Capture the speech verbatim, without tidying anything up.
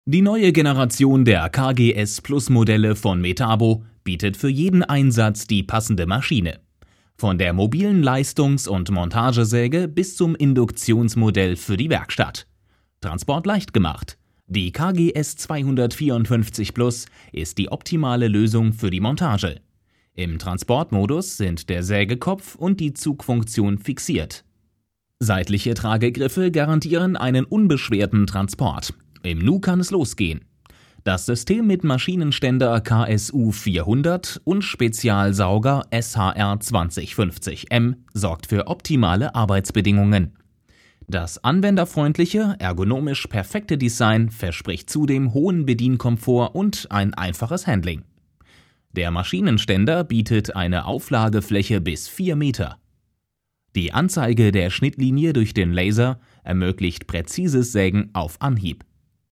Die neue Generation der K G S Plus Modelle von Metabo bietet für jeden Einsatz die passende Maschine. Von der mobilen Leistungs- und Montagesäge bis zum Induktionsmodell für die Werkstatt. Transport leicht gemacht. Die K G S zweihundertvierundfünfzig Plus ist die optimale Lösung für die Montage. Im Transportmodus sind der Sägekopf und die Zugfunktion fixiert. Seitliche Tragegriffe garantieren einen unbeschwerten Transport. Im Nu kann es losgehen. Das System mit Maschinenständer K S U vierhundert und Spezialsauger S H R zwanzig fünfzig M sorgt für optimale Arbeitsbedingungen. Das anwenderfreundliche, ergonomisch perfekte Design verspricht zudem hohen Bedienkomfort und ein einfaches Handling. Der Maschinenständer bietet eine Auflagefläche bis vier Meter. Die Anzeige der Schnittlinie durch den Laser ermöglicht präzises Sägen auf Anhieb.